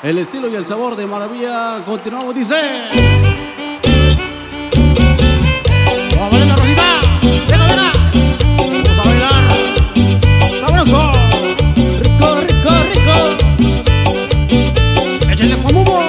El estilo y el sabor de Maravilla. Continuamos, dice. Vamos a bailar, Rosita. Venga, venga. Vamos a bailar. Sabroso. Rico, rico, rico. Échenle con humo.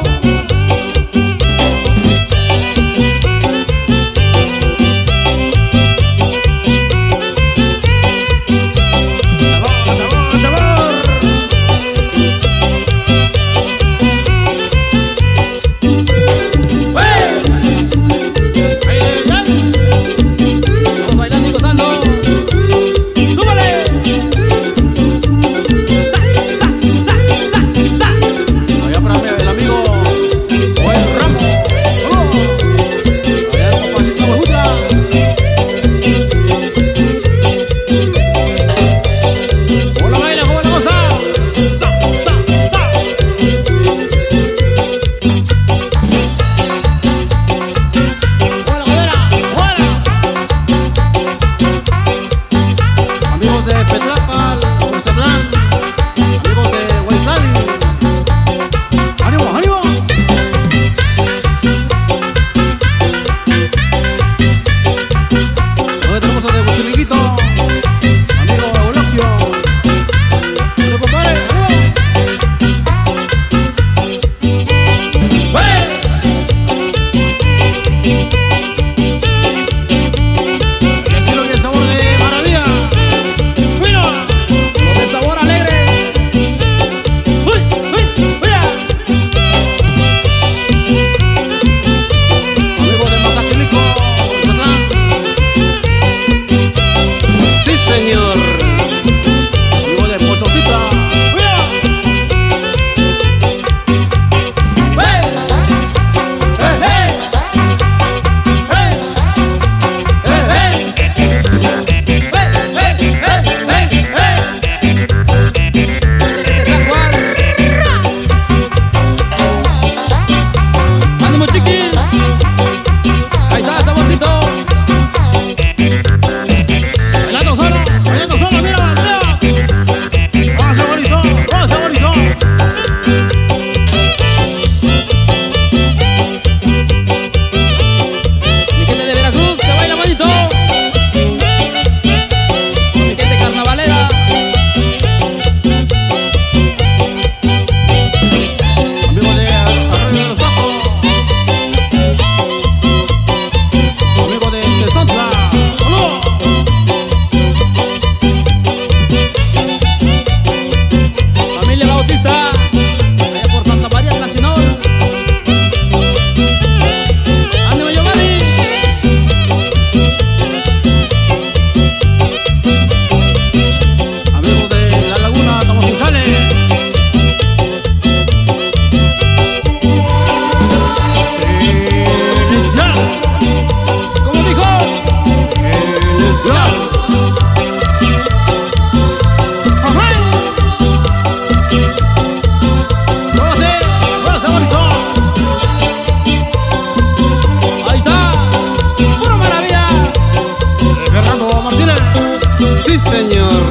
Sí, señor.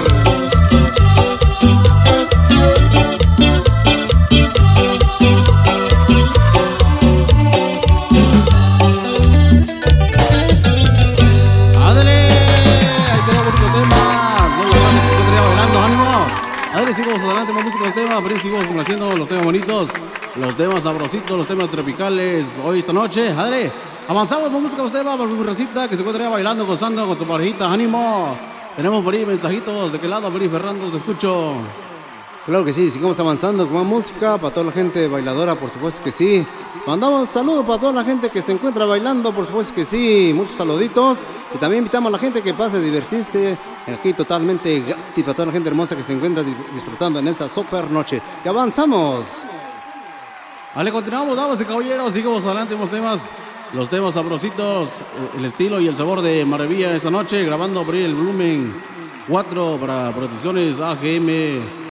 Ándale, ahí quedó bonito tema. No lo pases, se quedaría bailando, ánimo. Ándale, sigamos adelante, más música, los temas. Pero sigamos complaciendo los temas bonitos, los temas sabrositos, los temas tropicales. Hoy, esta noche, ándale. Avanzamos con música, los temas, para mi Rosita que se encuentra bailando, gozando con su parejita, ánimo. Tenemos por ahí mensajitos. ¿De qué lado, por ahí, Fernando? Te escucho. Claro que sí, sigamos avanzando con más música para toda la gente bailadora, por supuesto que sí. Mandamos saludos para toda la gente que se encuentra bailando, por supuesto que sí. Muchos saluditos. Y también invitamos a la gente que pase a divertirse aquí totalmente gratis para toda la gente hermosa que se encuentra disfrutando en esta super noche. Y avanzamos. Vale, continuamos, damas y caballeros. Sigamos adelante con los temas sabrositos, el estilo y el sabor de Maravilla esta noche. Grabando por ahí el volumen 4 para Producciones AGM.